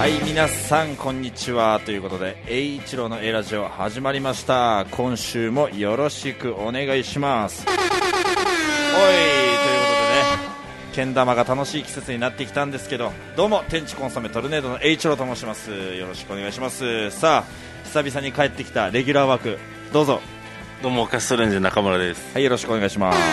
はい、皆さんこんにちはということで、栄一郎の A ラジオ始まりました。今週もよろしくお願いします。おい、ということでね、けん玉が楽しい季節になってきたんですけど、どうも天地コンソメトルネードの栄一郎と申します。よろしくお願いします。さあ、久々に帰ってきたレギュラー枠、どうぞ。 どうもカストレンジ中村です。 はい、よろしくお願いします。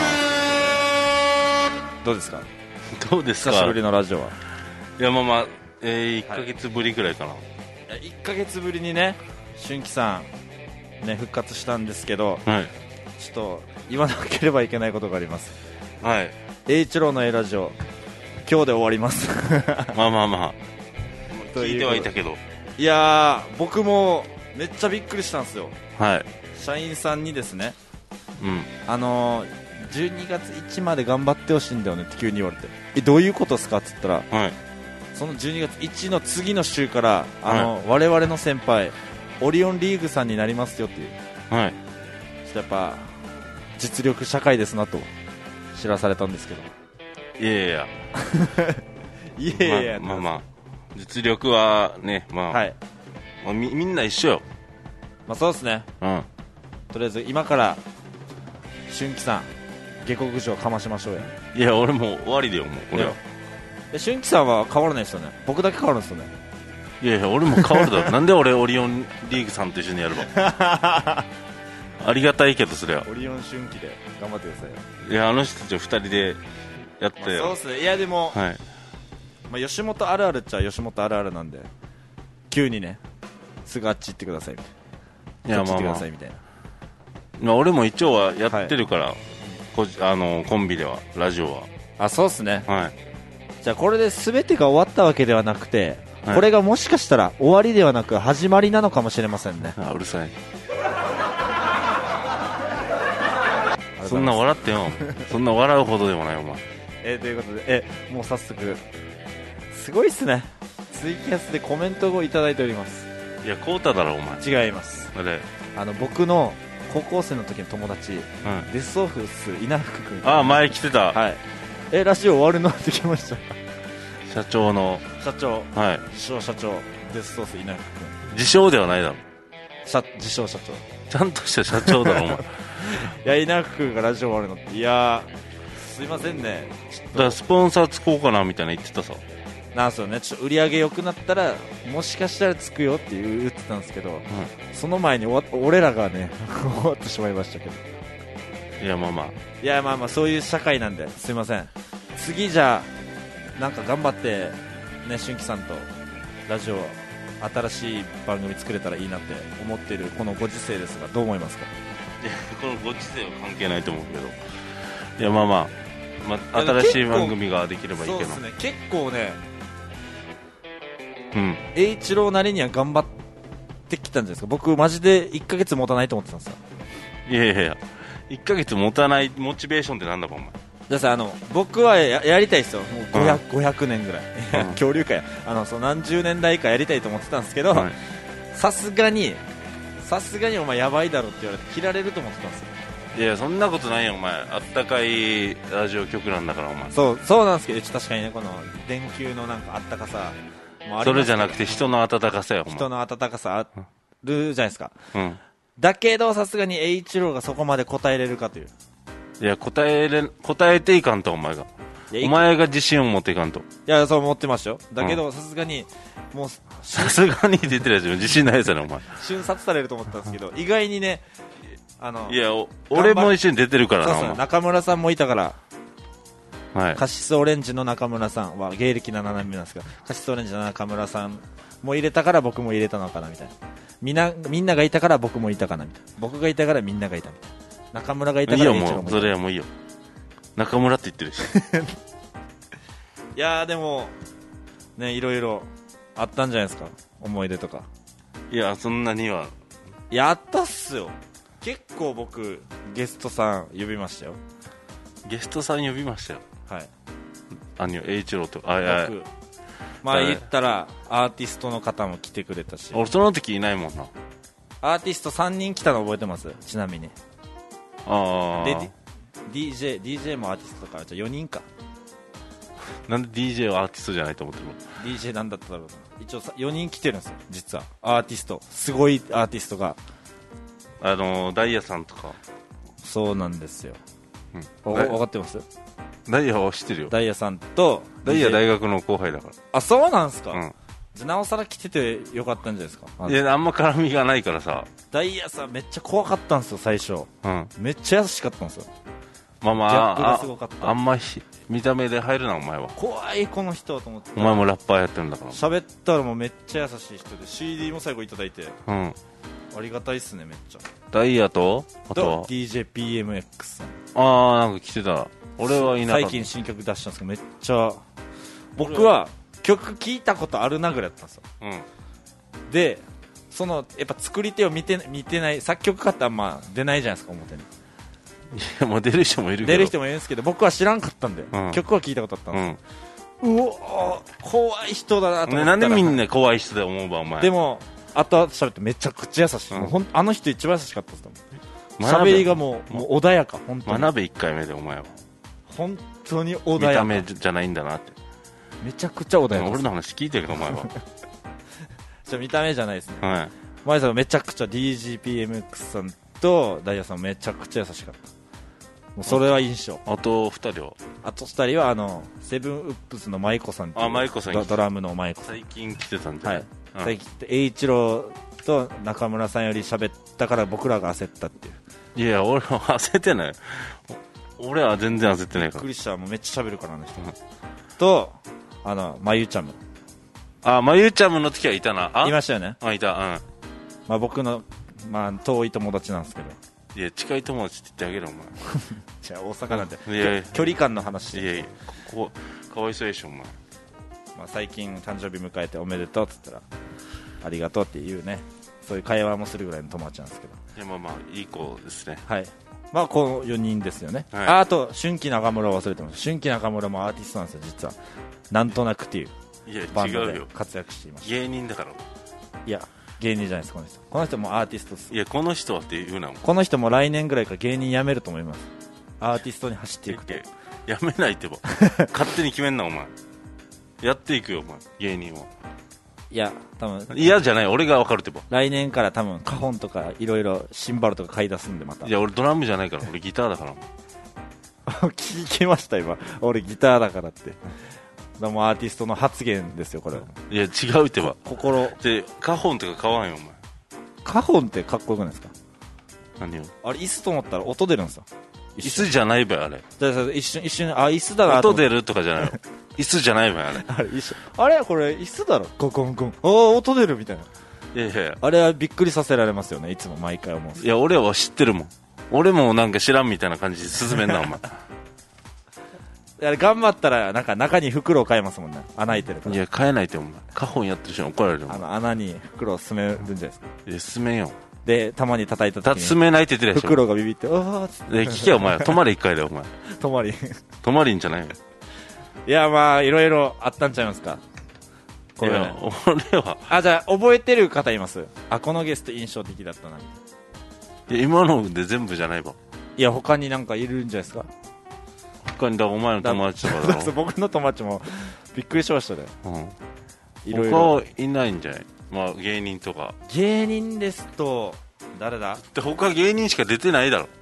どうですか。 どうですか。 久しぶりのラジオは。 いや、まあ1ヶ月ぶりくらいかな。 1ヶ月ぶりにね、春季さん、ね、復活したんですけど、 はい、 ちょっと言わなければいけないことがあります。 はい。 栄一郎の A ラジオ、今日で終わります。 まあ聞いてはいたけど、 いやー、僕もめっちゃびっくりしたんですよ。 はい。 社員さんにですね、 うん、 12月1まで頑張ってほしいんだよねって急に言われて、どういうことですかって言ったら、 はい、 その12月1の次の週からはい、 我々の先輩オリオンリーグさんになりますよっていう、 はい、 ちょっとやっぱ実力社会ですなと知らされたんですけど、 いやいやいやいや、 まあ実力はね、 はい、 みんな一緒よ。 そうですね。 うん。 とりあえず今から春季さん下克上かましましょうや。 いや、俺もう終わりだよ、もうこれは。 春季さんは変わらないですよね。僕だけ変わるんですよね。 いやいや、俺も変わるだろ。なんで俺オリオンリーグさんと一緒にやるの。ありがたいけど、それはオリオン春季で頑張ってください。 いや、あの人たち2人でやったよ。 そうっすね。いやでも、 はい、 吉本あるあるっちゃ吉本あるあるなんで、急にね、すぐあっち行ってくださいみたいな、 いや、 こっち行ってくださいみたいな。 俺も一応はやってるから、はい、コンビでは、ラジオは。 そうっすね。 はい。 じゃあこれで全てが終わったわけではなくて、 はい、 これがもしかしたら終わりではなく始まりなのかもしれませんね。 うるさい。そんな笑ってよ。そんな笑うほどでもないお前。 ということで、もう早速すごいっすね。ツイキャスでコメントをいただいております。 いや、コウタだろお前。 違います。 あれ、 僕の高校生の時の友達、デスオフス稲福君。 前来てた。 はい。ラジオ終わるのって来ました。 社長の社長、 はい、 自称社長デスソース稲福君。 自称ではないだろ。 自称社長。 ちゃんとした社長だろお前。 いや、稲福君がラジオ終わるのって、いやすいませんね。 だからスポンサーつこうかなみたいな言ってたさ。 なんすよね。ちょっと売り上げ良くなったらもしかしたらつくよって言ってたんですけど、その前に俺らがね終わってしまいましたけど。 いや、 いや、そういう社会なんで、すいません。次じゃあなんか頑張ってね、春季さんとラジオ新しい番組作れたらいいなって思っているこのご時世ですが、どう思いますか。 いや、このご時世は関係ないと思うけど、いや、新しい番組ができればいいけど。 そうですね。結構ね、 栄一郎なりには頑張ってきたんじゃないですか。僕マジで1ヶ月持たないと思ってたんですよ。 いや1ヶ月持たないモチベーションってなんだかお前。 じゃあ僕は やりたいですよ。もう 500年ぐらい、恐竜かや、何十年代かやりたいと思ってたんですけど、さすがにお前やばいだろって言われて切られると思ってたんですよ。 いや、そんなことないよお前。あったかいラジオ局なんだからお前。 そうなんですけど、確かにね、この電球のなんかあったかさもありますけど、 それじゃなくて人の温かさよ。 人の温かさあるじゃないですか。だけどさすがに栄一郎がそこまで答えれるかという。 いや、答えていかんとお前が自信を持っていかんと。 いや、そう思ってましたよ。だけどさすがにもうさすがに出てるやつ自信ないやつやろお前。 瞬殺されると思ったんですけど、意外にね、 いや、俺も一緒に出てるからな。 そう中村さんもいたから、 はい、 カシスオレンジの中村さんは芸歴7年目なんですが、カシスオレンジの中村さんも入れたから僕も入れたのかなみたいな。みんながいたから僕もいたかなみたいな。僕がいたからみんながいたみたいな。中村がいたからいいよ、もうそれはもういいよ。中村って言ってるし。 いやでもね、いろいろあったんじゃないですか、思い出とか。 いや、そんなには。 やったっすよ。結構僕ゲストさん呼びましたよ。 ゲストさん呼びましたよ。 はい。 栄一郎と僕言ったらアーティストの方も来てくれたし。 俺その時いないもんな。 アーティスト3人来たの覚えてます。ちなみに。で DJ もアーティストだからじゃあ4人か。 なんで DJ はアーティストじゃないと思ってるの？ DJ なんだっただろうな。一応4人来てるんですよ実は。アーティスト、すごいアーティストが。 ダイヤさんとか。 そうなんですよ、分かってます？ ダイヤは知ってるよ。 ダイヤさんとダイヤ大学の後輩だかあ、そうなんすか、 ら。 じゃなおさら来ててよかったんじゃないですか。 いや、あんま絡みがないからさ。 ダイヤさんめっちゃ怖かったんですよ最初。めっちゃ優しかったんですよ。 まあまギャップがあ、 すごかった。 あんま見た目で入るなお前は。 怖いこの人と思って。 お前もラッパーやってるんだから。 喋ったらもうめっちゃ優しい人で CD も最後いただいて、 ありがたいっすねめっちゃ。 ダイヤとあとは DJPMX さん。 なんか来てた。俺はいなかった。 最近新曲出したんですけどめっちゃ僕は曲聴いたことあるなぐらいだったんですよ。でやっぱ作り手を見てない作曲家ってあんま出ないじゃないですか表に。 いや、もう出る人もいるけど。 出る人もいるんですけど僕は知らんかったんで、曲は聴いたことあったんですよ。うわ怖い人だなと思ったら、 なんでみんな怖い人で思うばお前。 でも後々喋ってめちゃくちゃ優しい、あの人一番優しかったですもん。喋りがもう穏やか。本当に学べ1回目でお前は本当に穏やか。 見た目じゃないんだなって。 めちゃくちゃ穏やか。 俺の話聞いてるけどお前は見た目じゃないですね。前さんめちゃくちゃ DGPMX さんとダイヤさんめちゃくちゃ優しかった。もうそれは印象。 あと2人はセブンウップスの舞子さんっていう舞子さんドラムの舞子さん最近来てたんじゃない？ 最近栄一郎と中村さんより喋ったから僕らが焦ったっていう。 いや俺は焦ってない。俺は全然焦ってないから。 びっくりした。もうめっちゃ喋るからあの人、とまゆちゃむ。 まゆちゃむの時はいたな。 いましたよね。 いた。 僕の遠い友達なんですけど。 いや近い友達って言ってあげるお前じゃあ大阪なんで距離感の話。 いやかわいそうでしょお前。 最近誕生日迎えておめでとうって言ったらありがとうっていうね、そういう会話もするぐらいの友達なんですけど。 いやまあいい子ですね。 はい。この4人ですよね。あと春季中村を忘れてます。春季中村もアーティストなんですよ実は。なんとなくっていうバンドで活躍していました。 芸人だから。 いや芸人じゃないです。この人もアーティストです。 いやこの人はって言うなもん。 この人も来年ぐらいから芸人辞めると思います。アーティストに走っていくと。 やめないってば勝手に決めんなお前。やっていくよお前芸人は。 いや多分嫌じゃない。俺が分かるってば。 来年から多分カホンとかいろいろシンバルとか買い出すんでまた。 いや俺ドラムじゃないから俺ギターだから聞きました今。俺ギターだからってでもアーティストの発言ですよこれ。 いや違うってば。 心でカホンとか買わんよお前。 カホンってかっこよくないですか？ 何をあれ椅子と思ったら音出るんですよ。 椅子じゃないばよあれ。 一瞬椅子だな。 音出るとかじゃないの椅子じゃないばよあれ。 あれこれ椅子だろ。ゴコンゴン音出るみたいな。 いやあれはびっくりさせられますよねいつも毎回思うんです。 いや俺は知ってるもん。俺もなんか知らんみたいな感じで進めんなお前頑張ったらなんか中に袋を買えますもんね。穴開いてるから。 いや買えないってお前。カホンやってる人に怒られるもん。 穴に袋を詰めるんじゃないですか。 いや進めんよ。 でたまに叩いた時に進めないって言ってるでしょ。 袋がビビっておーっつって聞けよお前。泊まれ1回だよお前。泊まりんじゃないよ。 いやいろいろあったんちゃいますかこれ。 いや俺はじゃあ覚えてる方います？このゲスト印象的だったな。 いや今ので全部じゃないわ。 いや他になんかいるんじゃないですか。 他にお前の友達とかだろ僕の友達もびっくりしましたね。 いろいろ他はいないんじゃない。芸人とか。 芸人ですと誰だって他芸人しか出てないだろ。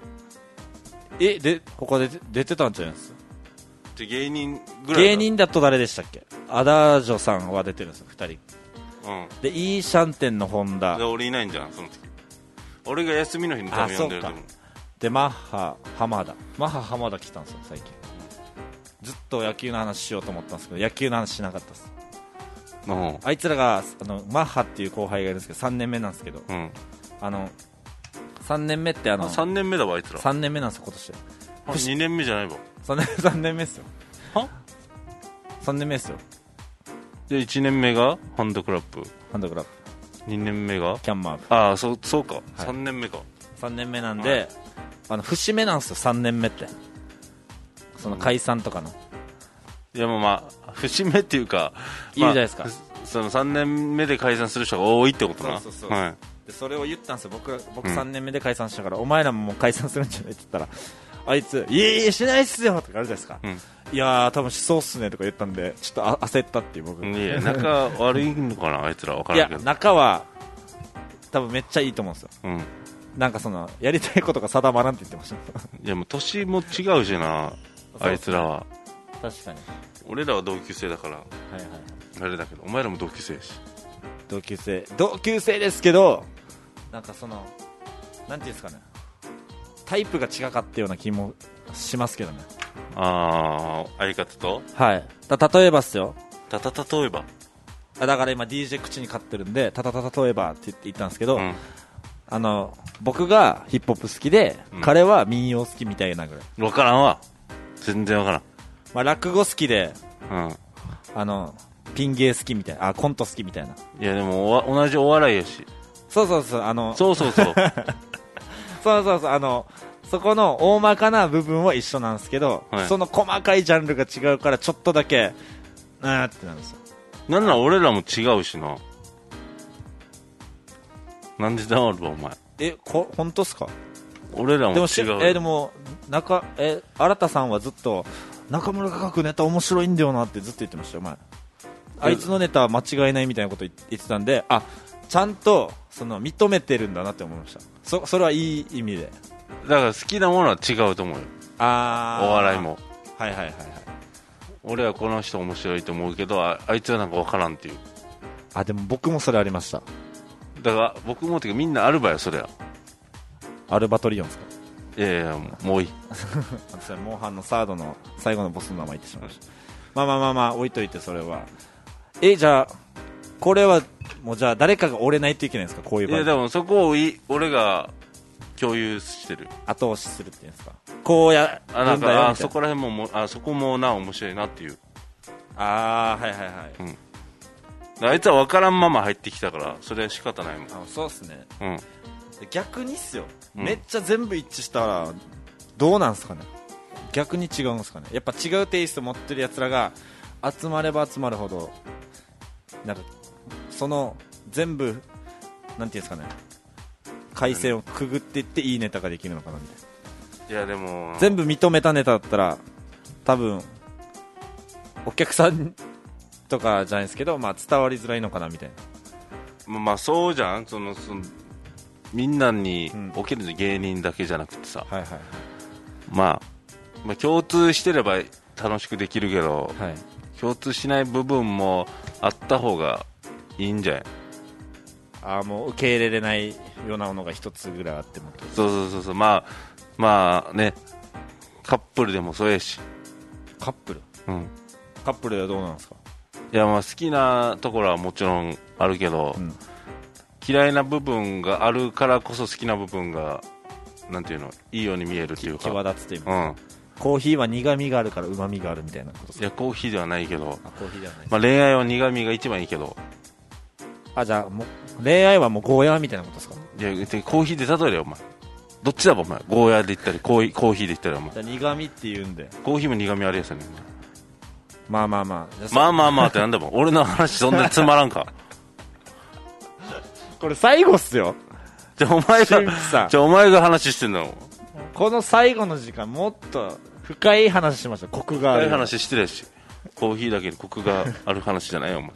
他で出てたんじゃないですか。 で芸人ぐらい。 芸人だと誰でしたっけ？アダージョさんは出てるんですよ2人。でイーシャンテンの本田。 俺いないんじゃんその時。俺が休みの日に多分呼んでると思う。でマッハ浜田来たんですよ最近。ずっと野球の話しようと思ったんですけど野球の話しなかったです。あいつらがマッハっていう後輩がいるんですけど3年目なんですけど、3年目って 3年目だわあいつら。 3年目なんですよ今年。 2年目じゃないわ。 3年目っすよ。3年目っすよ。 で1年目がハンドクラップ。 2 年目がキャンマーブ。そうか、3年目か。 3年目なんで、節目なんですよ3年目って。その解散とかの。 いや節目っていうかいいじゃないですか。 その3年目で解散する人が多いってことな。 そうでそれを言ったんですよ。僕3年目で解散したからお前らももう解散するんじゃないって言ったらあいついやしないっすよとかあるじゃないですか、いやー多分しそうっすねとか言ったんでちょっと焦ったっていう僕。 いや仲悪いのかなあいつら分からんけど。 いや仲は多分めっちゃいいと思うんですよ、なんかそのやりたいことが定まらんって言ってましたいやもう年も違うしなあいつらは。 確かに俺らは同級生だからはいはいあれだけど、お前らも同級生やし。 同級生ですけど、なんかそのなんていうんですかね、タイプが違かったような気もしますけどね。 ああ相方とはい例えばっすよ。 例えばだから今 DJ 口に勝ってるんで例えばって言ったんですけど、僕がヒップホップ好きで、彼は民謡好きみたいなぐらい。 分からんわ全然分からん。 まあ、落語好きで、ピン芸好きみたいな、コント好きみたいな。 いやでも同じお笑いやし。 そうそうそこの大まかな部分は一緒なんですけど、その細かいジャンルが違うからちょっとだけってなるんですよ。 なんなら俺らも違うしな。なんで黙るわお前。 本当っすか。 俺らも違う。 でも新田さんはずっと中村が書くネタ面白いんだよなってずっと言ってましたよ前。あいつのネタは間違いないみたいなこと言ってたんで、ちゃんとその認めてるんだなって思いました。それはいい意味で。 だから好きなものは違うと思うよ。お笑いも。 はいはいはいはい。 俺はこの人面白いと思うけど、あいつはなんか分からんっていう。 でも僕もそれありました。 だから僕もっていうかみんなあるばよそれは。 アルバトリオンですか。 いやもういいモンハンのサードの最後のボスの名前言ってしまいました。まあ置いといて、それはじゃあこれはもうじゃあ誰かが折れないといけないんですか、こういう場合。 いやでもそこを俺が共有してる、 後押しするっていうんですか、こうやるんだよみたいな。 そこら辺もそこもな面白いなっていう。 はいはいはい、 あいつは分からんまま入ってきたからそれは仕方ないもん。 そうっすね、逆にっすよ、 めっちゃ全部一致したらどうなんすかね。逆に違うんすかね。やっぱ違うテイスト持ってるやつらが集まれば集まるほど、なんかその全部なんていうんですかね、回線をくぐっていっていいネタができるのかなみたいな。 いやでも全部認めたネタだったら多分お客さんとかじゃないですけど、伝わりづらいのかなみたいな。そうじゃん、そのみんなに起きる芸人だけじゃなくてさ、まあ共通してれば楽しくできるけど、共通しない部分もあった方がいいんじゃない。 もう受け入れれないようなものが一つぐらいあっても。 そうまあね、カップルでもそうやし。 カップルカップルではどうなんですか。 いや好きなところはもちろんあるけど、嫌いな部分があるからこそ好きな部分がなんていうの、いいように見えるっていうか際立つというか、コーヒーは苦味があるから旨味があるみたいなことですか。 いやコーヒーではないけど、 コーヒーではない、 恋愛は苦味が一番いいけど。 じゃあもう恋愛はもうゴーヤーみたいなことですか。 いやコーヒーで例えるよお前。どっちだばお前、ゴーヤーで言ったりコーヒーで言ったりお前。 じゃあ苦味って言うんで、 コーヒーも苦味あるやつやねん。 まあってなんだもん俺の話そんなにつまらんかこれ最後っすよ。 じゃあお前が話してんだもん。 この最後の時間もっと深い話しました。コクがある深い話してるし、コーヒーだけにコクがある話じゃないよお前。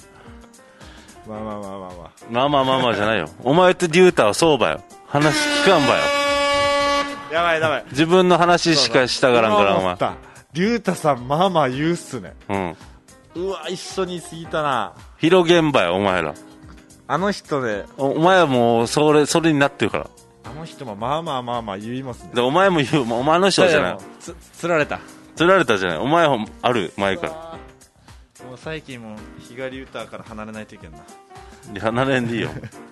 まあじゃないよ。お前とデュータはそうばよ、話聞かんばよ。 やばい自分の話しかしたがらんからお前。 デュータさん言うっすね。うわ一緒に過ぎたな。 広げんばよお前ら。 あの人でお前はもうそれになってるから。 あの人も言いますね。 でお前も言う、お前の人じゃない。 釣られたじゃない。お前はある前から。 もう最近も日帰りユーターから離れないといけんな。 離れんでいいよ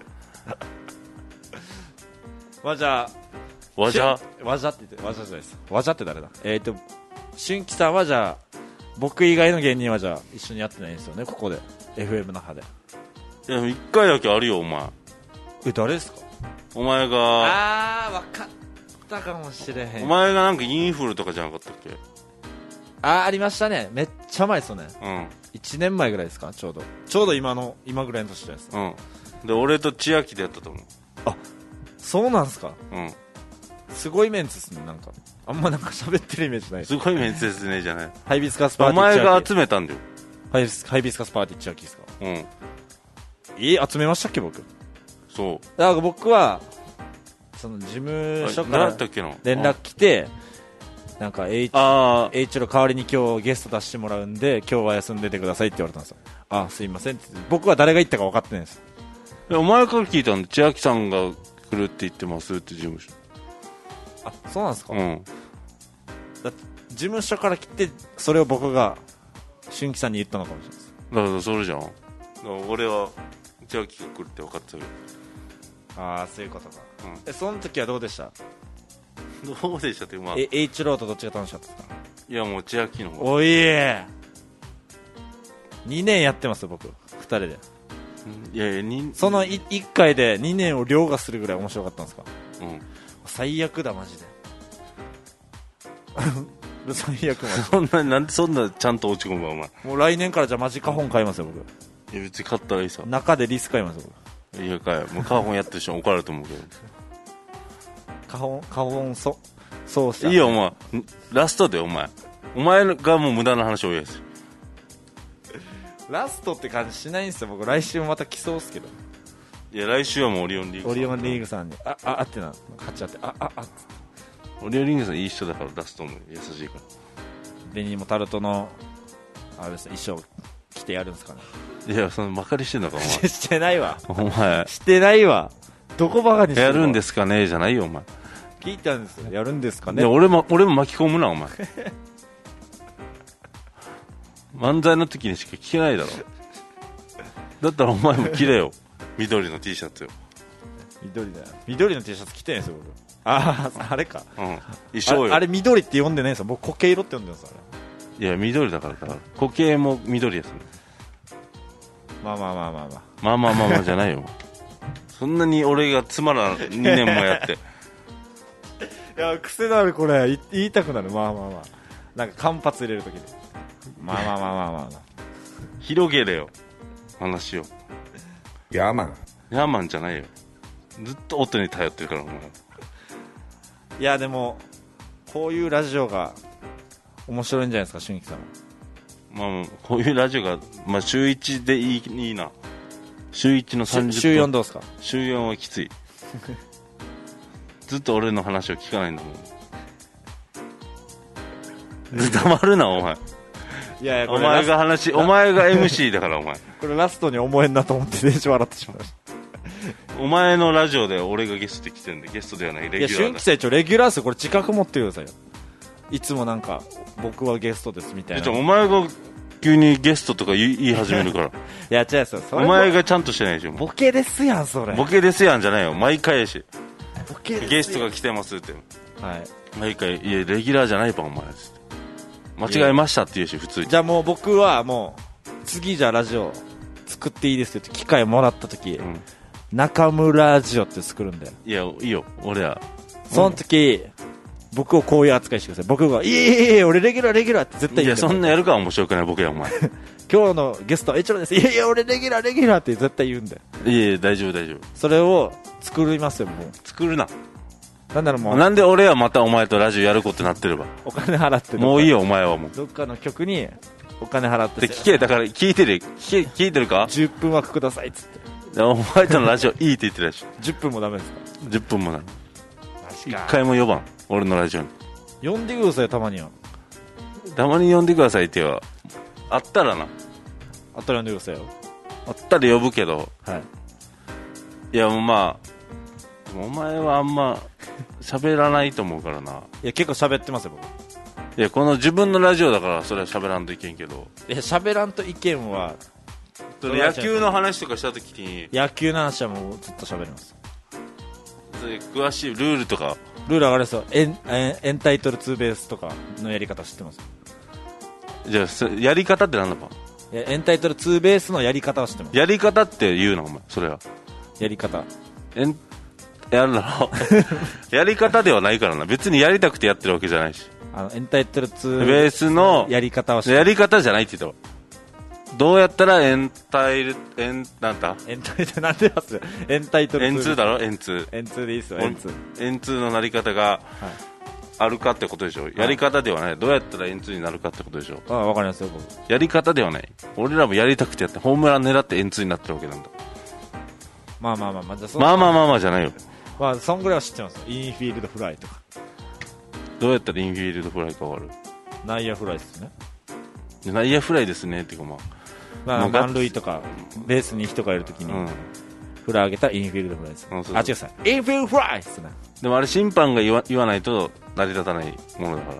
じゃあわじゃって言ってわじゃじゃないです。わじゃって誰だ。春樹さんはじゃあ僕以外の芸人はじゃあ一緒にやってないんですよね、ここで FM 那覇で。 いや1回だけあるよお前。 誰ですか。 お前が分かったかもしれへん。 お前がなんかインフルとかじゃなかったっけ。 ありましたね。めっちゃ前ですよね。1年前ぐらいですか。ちょうど今ぐらいの年じゃないですか。 で俺と千秋でやったと思う。 そうなんすか。 すごいメンツですね。なんかあんまなんか喋ってるイメージない。 すごいメンツですねじゃない。 ハイビスカスパーおティー前が集めたんだよ。 ハイビスカスパーティー千秋ですか。 うん。 集めましたっけ僕。 そう。 だから僕はその事務所から連絡来て、なんか H の代わりに今日ゲスト出してもらうんで今日は休んでてくださいって言われたんですよ。あ、すいませんって。僕は誰が言ったか分かってないです。 お前から聞いたんで、千秋さんが来るって言ってますって事務所。 あ、そうなんですか。 うん。 だって事務所から来てそれを僕が春樹さんに言ったのかもしれないです。 だからそれじゃん。だから俺は千秋が来るって分かってたよ。 ああ、そういうことか。その時はどうでした？ どうでしたって、まあ、 H ローとどっちが楽しかったですか？ いやもう千秋の方。 おいー、2年やってますよ僕2人で。 いやいやその 1回で2年を凌駕するぐらい面白かったんですか？ うん。 最悪だマジで最悪マジそんな、なんでそんなちゃんと落ち込むわお前。 もう来年からじゃあマジカホン買いますよ僕。 いや別に買ったらいいさ。 中でリス買いますよ僕。 いやかい、もうカホンやってる人怒られると思うけど。 カホンそうした。 いいよお前、ラストでお前がもう無駄な話を言うやつ。 ラストって感じしないんですよ僕。来週もまた来そうっすけど。 いや来週はもうオリオンリーグさんにってな勝っちゃってオリオンリーグさんいい人だからラストも優しいから。 紅もタルトのあれですね、衣装着てやるんですかね。 いやそのバカにしてんのかお前してないわお前してないわ。どこバカにしてやるんですかねじゃないよお前。 聞いたんですよ。やるんですかね。 いや俺も巻き込むなお前漫才の時にしか聞けないだろ。だったらお前も着れよ緑の T シャツよ。 緑の T シャツ着てないんですよ僕。あれか、 うん、衣装よ。 あれ緑って呼んでないんですよ僕。固形色って呼んでるんですよあれ。いや緑だから固形も緑ですね。 まあじゃないよそんなに俺がつまらん2年もやっていや癖のあるこれ言いたくなる。なんか間髪入れるときにまあ広げれよ話を。 ヤーマンじゃないよ。ずっと音に頼ってるからお前。 いやでもこういうラジオが面白いんじゃないですか春樹さんは。 まあこういうラジオが、まあ、週1でいいな。週1の30分。 週4どうですか？ 週4はきついずっと俺の話を聞かないんだもん黙るなお前。 いやお前がMC だからお前これラストに思えんなと思って電車笑ってしまいましたお前のラジオで俺がゲストで来てるんで、ゲストではないレギュラーだ。 いや春季さん一応レギュラーっす。これ自覚持ってくださいよ。いつもなんか僕はゲストですみたいな。 お前が急にゲストとか言い始めるからいや違うですよ。 お前がちゃんとしてないでしょ。 ボケですやんそれ。 ボケですやんじゃないよ。毎回やしボケですゲストが来てますって、 はい、 毎回いやレギュラーじゃないばお前間違えましたって言うし普通に。 じゃあもう僕はもう次じゃあラジオ作っていいですって機会もらった時、中村ラジオって作るんだよ。 いやいいよ俺は。 その時、僕をこういう扱いしてください。僕がいや俺レギュラーって絶対言う。 いやそんなやるか面白くないボケやお前今日のゲストはHロです。いや俺レギュラーって絶対言うんだよ。 いや大丈夫。 それを作りますよ。もう作るな。 なんだろうもう。 なんで俺はまたお前とラジオやることになってれば。 お金払ってもういいよお前はもう。 どっかの曲にお金払って聞け。だから聞いてるか。 10分枠くださいっつって。 お前とのラジオいいって言ってるらしい。 10分もダメですか ？10分もない。1回も呼ばん俺のラジオに。 呼んでください。たまにはたまに呼んでくださいってはあったらな。 あったら呼んでくださいよ。 あったら呼ぶけど、 はい、 いやまあお前はあんま喋らないと思うからな。 いや結構喋ってますよ僕。 いやこの自分のラジオだからそれは喋らんといけんけど。 いや喋らんといけんは野球の話とかした時に。 野球の話はもうずっと喋ります。 詳しいルールとか。 ルール上がりですよ。エンタイトルツーベースとかのやり方知ってます？ じゃあやり方って何だか。 いやエンタイトルツーベースのやり方は知ってます。 やり方って言うなお前。それはやり方やるだろやり方ではないからな。別にやりたくてやってるわけじゃないし。 エンタイトルツーベースのやり方はやり方じゃないって言ったわ。 どうやったらエンタイなんだエンタイってなんでますエンタイトルエンツーだろエンツーエンツーでいいっすよエンツーのなり方があるかってことでしょ、やり方ではない、どうやったらエンツーになるかってことでしょ。 ああ、わかりますよ僕。 やり方ではない、俺らもやりたくてやってホームラン狙ってエンツーになってるわけなんだ。 まあじゃあじゃないよ。 まあそんぐらいは知ってますよ。インフィールドフライとか。 どうやったらインフィールドフライかわかる。 内野フライですね。 内野フライですねっていうか満塁とかベースに人がいるときに、フライ上げたインフィールドフライです、あ、違うさ、インフィールドフライですね。 でもあれ審判が言わないと成り立たないものだから。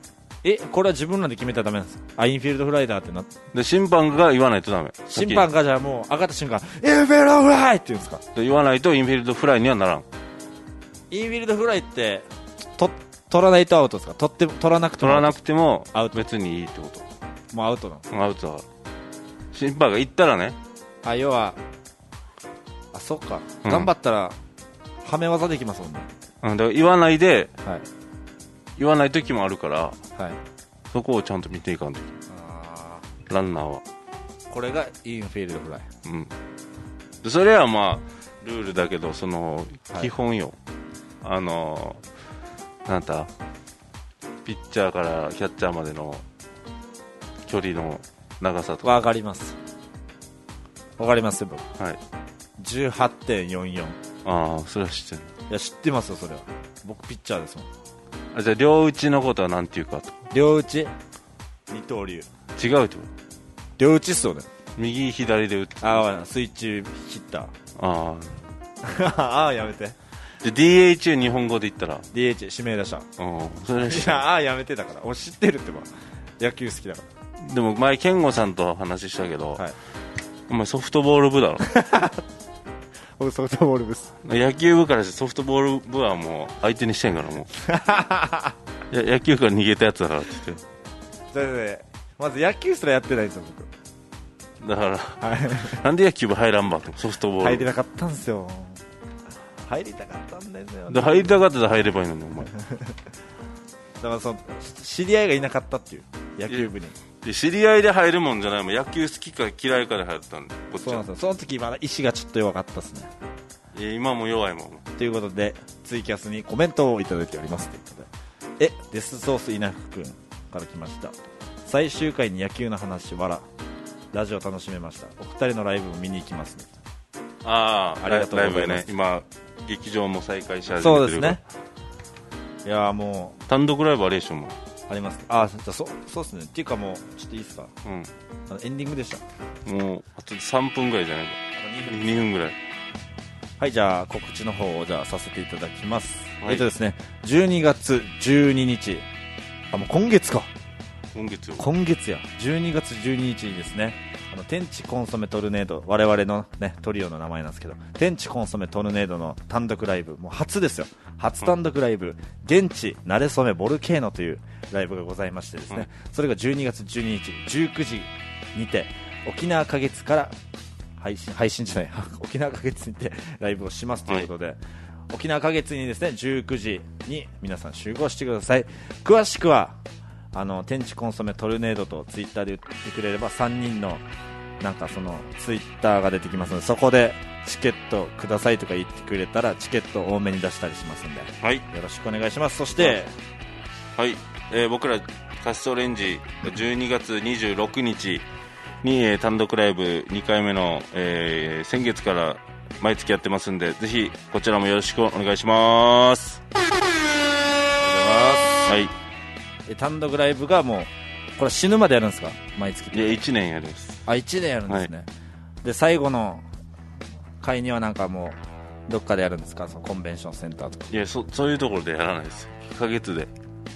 これは自分らで決めたらダメなんですか。インフィールドフライだってなってで審判が言わないとダメ。 審判がじゃあもう上がった瞬間インフィールドフライって言うんですか。 で言わないとインフィールドフライにはならん。 インフィールドフライって取らないとアウトですか。取らなくてもアウト、別にいいってこと。 もうアウトなの。 アウトだから審判が言ったらね。 要はそっか、頑張ったらはめ技できますもんね。 だから言わないで、言わない時もあるから、そこをちゃんと見ていかんといけない。ランナーはこれがインフィールドフライ。 でそれはまあルールだけど、その基本よ、なんだピッチャーからキャッチャーまでの距離の長さとか。 わかりますよ僕。18.44。 ああ、それは知ってる。 いや知ってますよ、それは。僕ピッチャーですもん。 じゃあ両打ちのことは何て言うかと。 両打ち二刀流。 違うってこと。 両打ちっすよね。 右左で打って。 スイッチヒッター。 やめて。 じゃ DH 日本語で言ったら DH 指名打者。 それはやめて。だから俺知ってるってば。野球好きだから。 でも前健吾さんと話したけど、お前ソフトボール部だろ。 僕ソフトボール部っす。 野球部からしてソフトボール部はもう相手にしてんからもう野球から逃げたやつだからって言って。 まず野球すらやってないんですよ僕。だからなんで野球部入らんばって。ソフトボール入りたかったんですよ。入りたかったんですよ。 入りたかったら入ればいいのにお前。だから知り合いがいなかったっていう野球部に。 知り合いで入るもんじゃないもん。野球好きか嫌いかで入ったんでこっちは。 そうなんですよ。その時まだ意志がちょっと弱かったですね。 今も弱いもん。 ということでツイキャスにコメントをいただいておりますということで、デスソース稲福くんから来ました。最終回に野球の話ラジオ楽しめました。お二人のライブも見に行きますね。 ありがとうございます。ライブね、今劇場も再開し始めてる。そうですね。いやもう単独ライブあれでしょ。もうあります。じゃあそうですね。っていうかもうちょっといいですか。エンディングでした。もうあと3分ぐらいじゃないか。2分ぐらい。はい、じゃあ告知の方をさせていただきます。ですね、12月12日、もう今月か。今月や。12月12日にですね、天地コンソメトルネード、我々のねトリオの名前なんですけど、天地コンソメトルネードの単独ライブ、もう初ですよ。初単独ライブ、現地慣れ初めボルケーノというライブがございましてですね、それが12月12日19時にて沖縄花月から配信じゃない沖縄花月にてライブをしますということで、沖縄花月にですね19時に皆さん集合してください。詳しくは天地コンソメトルネードとツイッターで言ってくれれば3人のなんかそのツイッターが出てきますので、そこでチケットくださいとか言ってくれたらチケット多めに出したりしますので、よろしくお願いします。そして僕らカストレンジ12月26日に、単独ライブ2回目の、先月から毎月やってますんで、ぜひこちらもよろしくお願いします。ありがとうございます。単独ライブがもうこれ死ぬまでやるんですか。毎月。いや1年やるんです。1年やるんですね。で最後の会にはなんかもうどっかでやるんですか。そのコンベンションセンターとか。いやそういうところでやらないですよ。1ヶ月で。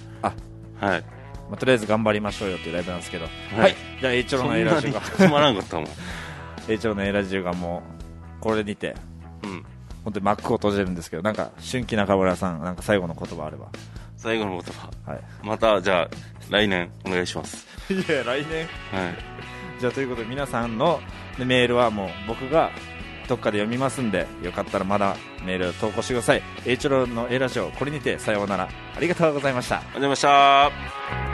とりあえず頑張りましょうよっていうライブなんですけど、じゃあ A チョロの A ラジオがつまらんかったもん。A チョロの A ラジオがもうこれにて、本当に幕を閉じるんですけど、なんか春季中村さん、なんか最後の言葉あれば。最後の言葉、またじゃあ来年お願いします。いや来年、じゃあということで皆さんのメールはもう僕がどっかで読みますんで、よかったらまだメール投稿してください。 A チョロの A ラジオこれにてさようなら。ありがとうございました。ありがとうございました。